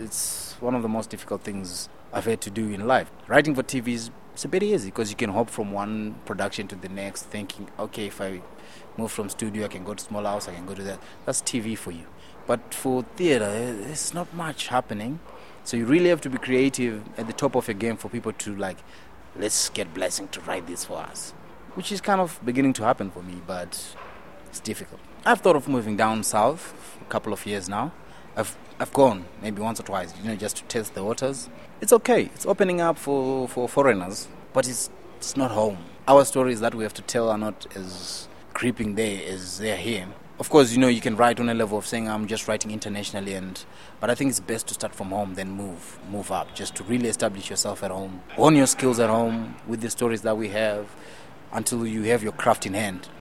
it's one of the most difficult things I've had to do in life. Writing for TV it's a bit easy because you can hop from one production to the next, thinking, okay, if I move from studio, I can go to Small House, I can go to that. That's TV for you. But for theatre, there's not much happening. So you really have to be creative at the top of your game for people to let's get Blessing to write this for us, which is kind of beginning to happen for me, but it's difficult. I've thought of moving down south for a couple of years now. I've gone maybe once or twice, just to test the waters. It's okay. It's opening up for foreigners, but it's not home. Our stories that we have to tell are not as creeping there as they're here. Of course, you can write on a level of saying I'm just writing internationally, but I think it's best to start from home, then move up, just to really establish yourself at hone your skills at home with the stories that we have until you have your craft in hand.